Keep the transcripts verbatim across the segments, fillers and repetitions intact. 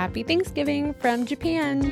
Happy Thanksgiving from Japan.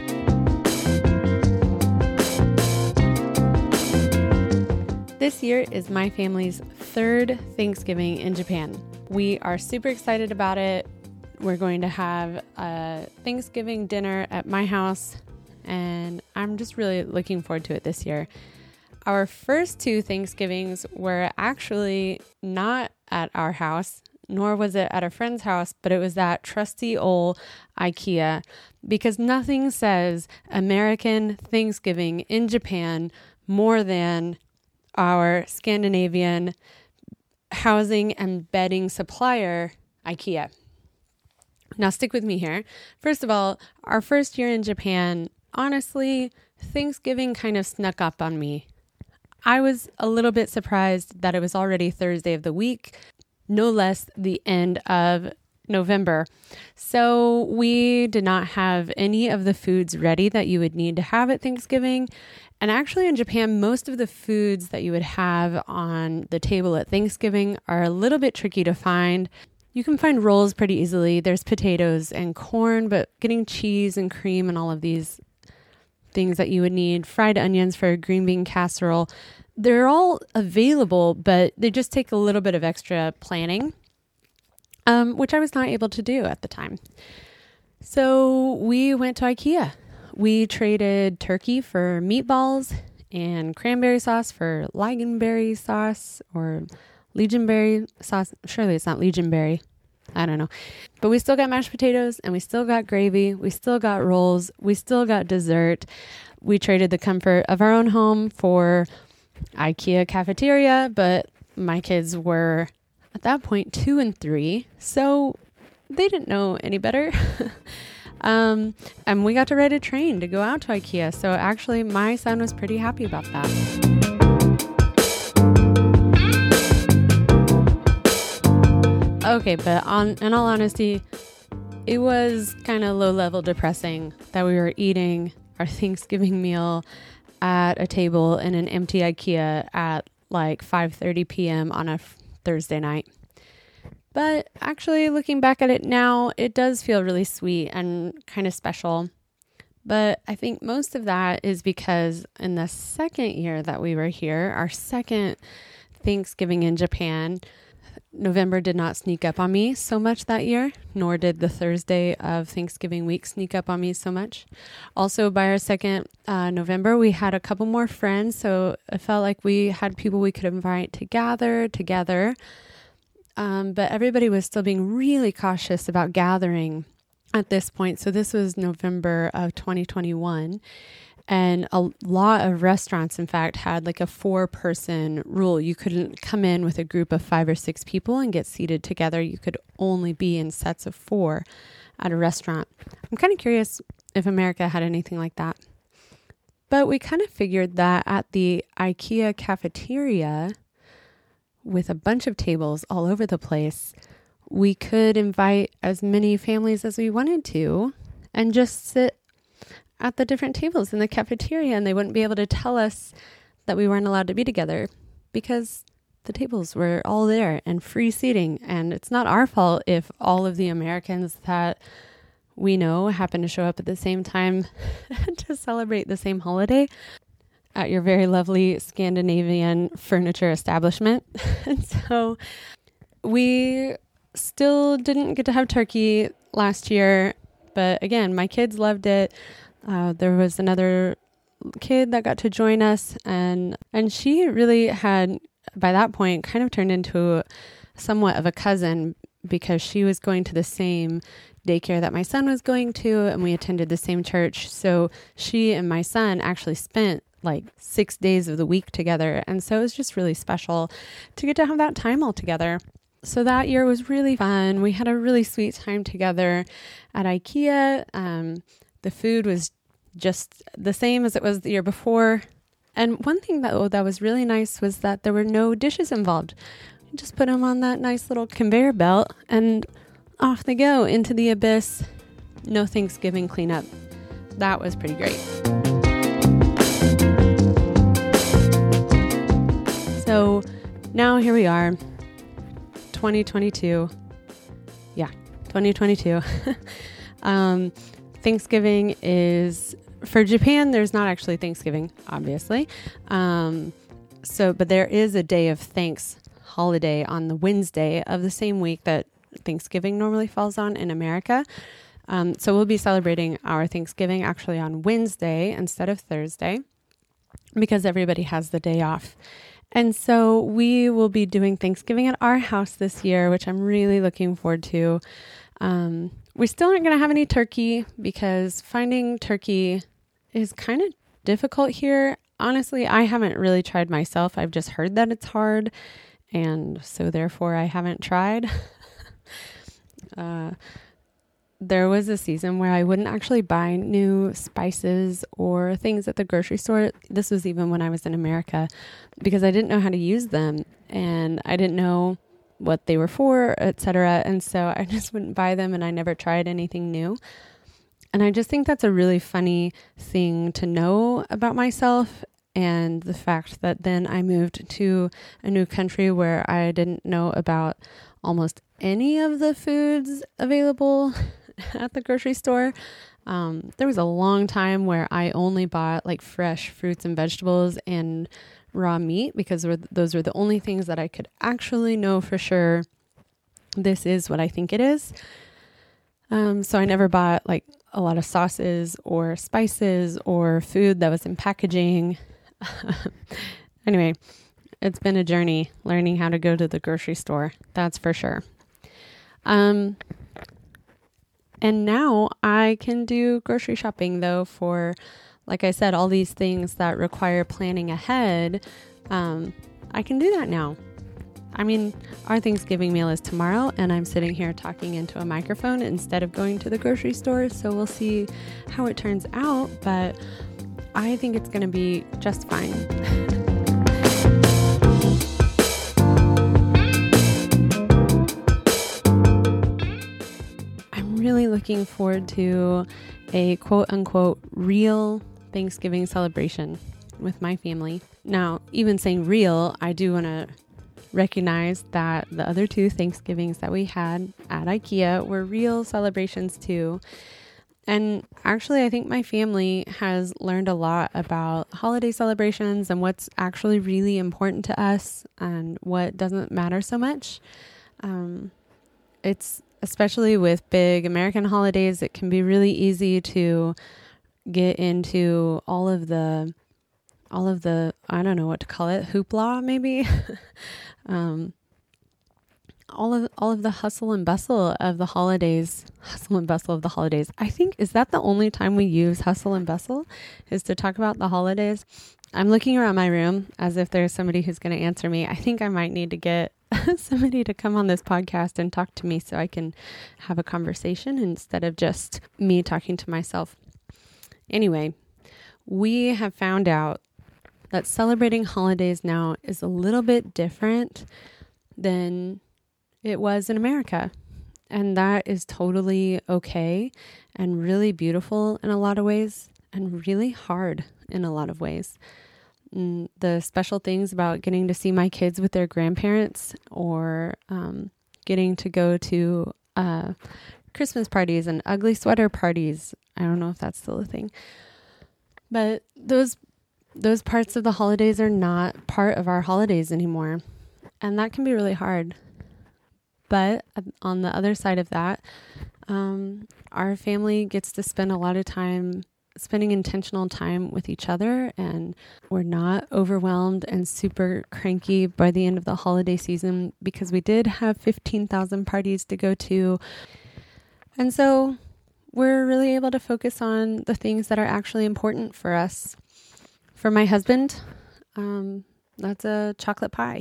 This year is my family's third Thanksgiving in Japan. We are super excited about it. We're going to have a Thanksgiving dinner at my house, and I'm just really looking forward to it this year. Our first two Thanksgivings were actually not at our house, nor was it at a friend's house, but it was that trusty old IKEA, because nothing says American Thanksgiving in Japan more than our Scandinavian housing and bedding supplier, IKEA. Now stick with me here. First of all, our first year in Japan, honestly, Thanksgiving kind of snuck up on me. I was a little bit surprised that it was already Thursday of the week, no less the end of November. So we did not have any of the foods ready that you would need to have at Thanksgiving. And actually in Japan, most of the foods that you would have on the table at Thanksgiving are a little bit tricky to find. You can find rolls pretty easily. There's potatoes and corn, but getting cheese and cream and all of these things that you would need, fried onions for a green bean casserole, they're all available, but they just take a little bit of extra planning, um, which I was not able to do at the time. So we went to IKEA. We traded turkey for meatballs and cranberry sauce for lingonberry sauce or legionberry sauce. Surely it's not legionberry. I don't know. But we still got mashed potatoes and we still got gravy. We still got rolls. We still got dessert. We traded the comfort of our own home for IKEA cafeteria, but my kids were at that point two and three, so they didn't know any better. um, and we got to ride a train to go out to IKEA. So actually my son was pretty happy about that. Okay, but on, in all honesty, it was kind of low-level depressing that we were eating our Thanksgiving meal at a table in an empty IKEA at like five thirty p.m. on a f- Thursday night. But actually, looking back at it now, it does feel really sweet and kind of special. But I think most of that is because in the second year that we were here, our second Thanksgiving in Japan, November did not sneak up on me so much that year, nor did the Thursday of Thanksgiving week sneak up on me so much. Also, by our second uh, November, we had a couple more friends, so it felt like we had people we could invite to gather together. Um, but everybody was still being really cautious about gathering at this point. So this was November of twenty twenty-one. And a lot of restaurants, in fact, had like a four-person rule. You couldn't come in with a group of five or six people and get seated together. You could only be in sets of four at a restaurant. I'm kind of curious if America had anything like that. But we kind of figured that at the IKEA cafeteria, with a bunch of tables all over the place, we could invite as many families as we wanted to and just sit at the different tables in the cafeteria, and they wouldn't be able to tell us that we weren't allowed to be together because the tables were all there and free seating. And it's not our fault if all of the Americans that we know happen to show up at the same time to celebrate the same holiday at your very lovely Scandinavian furniture establishment. And so we still didn't get to have turkey last year, but again, my kids loved it. Uh, there was another kid that got to join us, and and she really had, by that point, kind of turned into somewhat of a cousin because she was going to the same daycare that my son was going to, and we attended the same church. So she and my son actually spent like six days of the week together, and so it was just really special to get to have that time all together. So that year was really fun. We had a really sweet time together at IKEA. Um, The food was just the same as it was the year before. And one thing that, oh, that was really nice was that there were no dishes involved. You just put them on that nice little conveyor belt and off they go into the abyss. No Thanksgiving cleanup. That was pretty great. So now here we are, twenty twenty-two. Yeah, twenty twenty-two. Um, Thanksgiving is, for Japan, there's not actually Thanksgiving, obviously. Um, so, but there is a day of thanks holiday on the Wednesday of the same week that Thanksgiving normally falls on in America. Um, so we'll be celebrating our Thanksgiving actually on Wednesday instead of Thursday because everybody has the day off. And so we will be doing Thanksgiving at our house this year, which I'm really looking forward to. Um, we still aren't going to have any turkey because finding turkey is kind of difficult here. Honestly, I haven't really tried myself. I've just heard that it's hard. And so therefore I haven't tried. uh, there was a season where I wouldn't actually buy new spices or things at the grocery store. This was even when I was in America because I didn't know how to use them and I didn't know what they were for, et cetera. And so I just wouldn't buy them and I never tried anything new. And I just think that's a really funny thing to know about myself. And the fact that then I moved to a new country where I didn't know about almost any of the foods available at the grocery store. Um, there was a long time where I only bought like fresh fruits and vegetables and raw meat because those were the only things that I could actually know for sure this is what I think it is. Um, so I never bought like a lot of sauces or spices or food that was in packaging. Anyway, it's been a journey learning how to go to the grocery store. That's for sure. Um, and now I can do grocery shopping though for, like I said, all these things that require planning ahead. Um, I can do that now. I mean, our Thanksgiving meal is tomorrow and I'm sitting here talking into a microphone instead of going to the grocery store. So we'll see how it turns out, but I think it's going to be just fine. I'm really looking forward to a quote unquote real Thanksgiving celebration with my family. Now, even saying real, I do want to recognize that the other two Thanksgivings that we had at IKEA were real celebrations too. And actually, I think my family has learned a lot about holiday celebrations and what's actually really important to us and what doesn't matter so much. Um, it's especially with big American holidays, it can be really easy to get into all of the, all of the, I don't know what to call it, hoopla maybe. um, all of all of the hustle and bustle of the holidays, hustle and bustle of the holidays. I think, is that the only time we use hustle and bustle is to talk about the holidays? I'm looking around my room as if there's somebody who's going to answer me. I think I might need to get somebody to come on this podcast and talk to me so I can have a conversation instead of just me talking to myself. Anyway, we have found out that celebrating holidays now is a little bit different than it was in America. And that is totally okay and really beautiful in a lot of ways and really hard in a lot of ways. And the special things about getting to see my kids with their grandparents or um, getting to go to uh, Christmas parties and ugly sweater parties. I don't know if that's still a thing. But those those parts of the holidays are not part of our holidays anymore. And that can be really hard. But on the other side of that, um, our family gets to spend a lot of time spending intentional time with each other, and we're not overwhelmed and super cranky by the end of the holiday season because we did have fifteen thousand parties to go to. And so we're really able to focus on the things that are actually important for us. For my husband, um, that's a chocolate pie.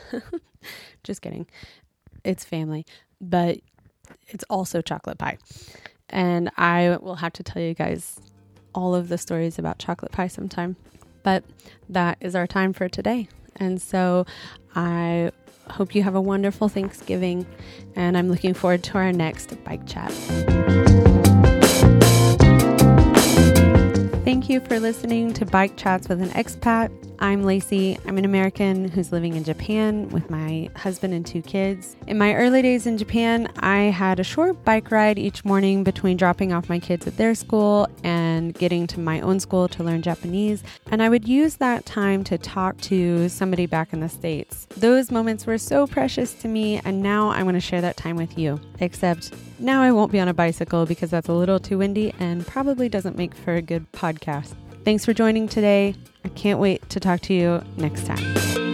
Just kidding. It's family, but it's also chocolate pie. And I will have to tell you guys all of the stories about chocolate pie sometime. But that is our time for today. And so I hope you have a wonderful Thanksgiving. And I'm looking forward to our next bike chat. Thank Thank you for listening to Bike Chats with an Expat. I'm Lacey. I'm an American who's living in Japan with my husband and two kids. In my early days in Japan, I had a short bike ride each morning between dropping off my kids at their school and getting to my own school to learn Japanese. And I would use that time to talk to somebody back in the States. Those moments were so precious to me, and now I want to share that time with you. Except now I won't be on a bicycle because that's a little too windy and probably doesn't make for a good podcast. Thanks for joining today. I can't wait to talk to you next time.